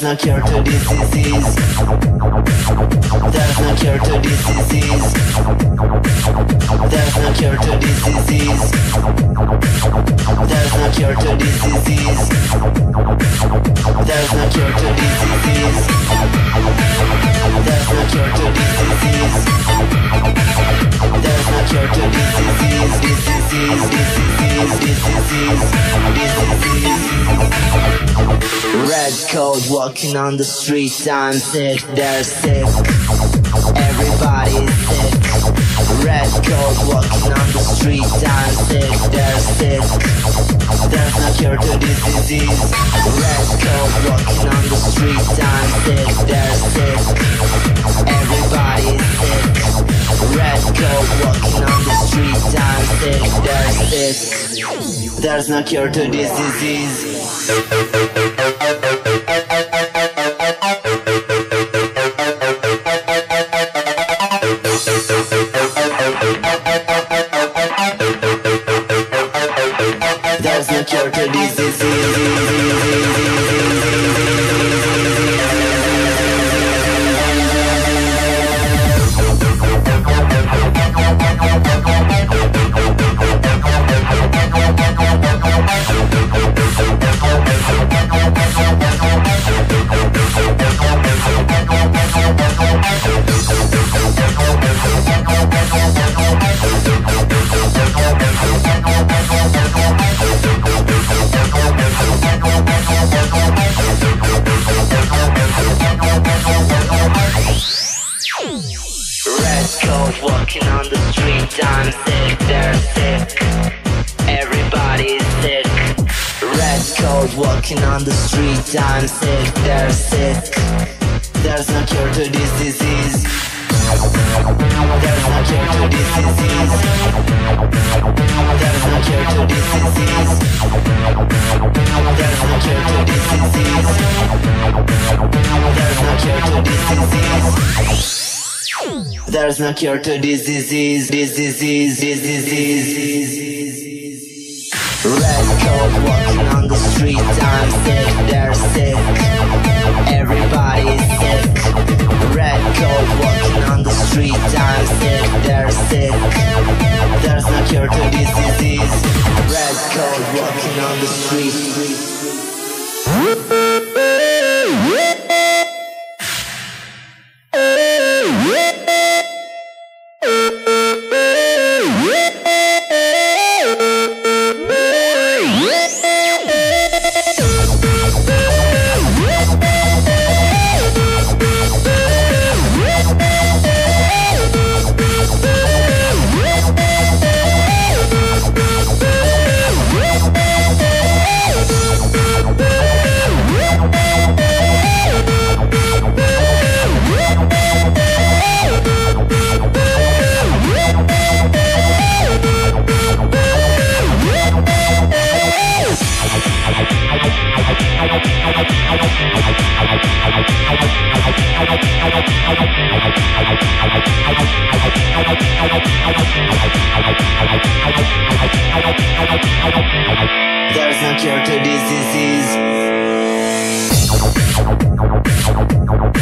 no cure to this disease. There's no cure to this disease. There's no cure to this disease. There's no cure to this disease. There's no cure to this disease. There's no cure to this disease. There's no cure to this disease. This disease, this disease, this disease, this disease. Red coat walking on the streets, I'm sick, they're sick. Everybody's sick. Red coat walking on the streets, I'm sick, they're sick. There's no cure to this disease. Red coat walking on the streets, I'm sick, they're sick. Everybody's sick. Red coat walking on the streets, I'm sick, they're sick. There's no cure to this disease. There's no cure to this disease. Walking on the street, I'm sick, they're sick. Everybody's sick. Red coat walking on the street, I'm sick, they're sick. There's no cure to this disease. There's no cure to this disease. There's no cure to this disease. There's no cure to this disease. There's no cure to this disease. There's no cure to this disease, this disease, this disease. Red coat walking on the street, I'm sick, they're sick. Everybody's sick. Red coat walking on the street, I'm sick, they're sick. There's no cure to this disease. Red coat walking on the street. There's no cure to this disease.